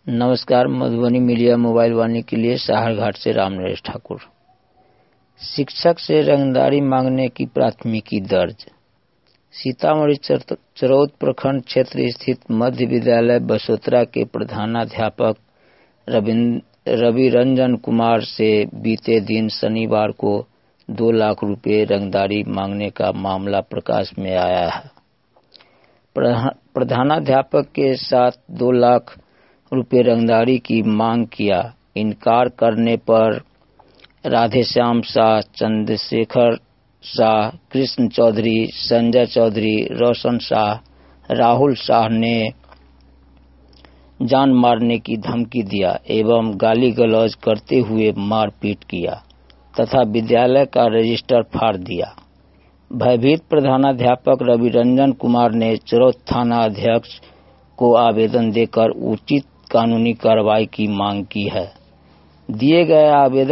नमस्कार। Madhubani media mobile वाणी के लिए साहरघाट से रामनरेश ठाकुर। शिक्षक से रंगदारी मांगने की प्राथमिकी दर्ज। सीतामढ़ी चरौद प्रखंड क्षेत्र स्थित मध्य विद्यालय बसोतरा के प्रधानाध्यापक रवि रंजन कुमार से बीते दिन शनिवार को 2 लाख रुपए रंगदारी मांगने का मामला प्रकाश में आया है। प्रधानाध्यापक के साथ 2 लाख रुपए रंगदारी की मांग किया। इनकार करने पर राधेश्याम शाह, चंद्रशेखर शाह, कृष्ण चौधरी, संजय चौधरी, रोशन शाह, राहुल शाह ने जान मारने की धमकी दिया एवं गाली गलौज करते हुए मारपीट किया तथा विद्यालय का रजिस्टर फाड़ दिया। भयभीत प्रधानाध्यापक रवि रंजन कुमार ने चरौद थाना अध्यक्ष को आवेदन देकर उचित कानूनी कार्रवाई की मांग की है। दिए गए आवेदन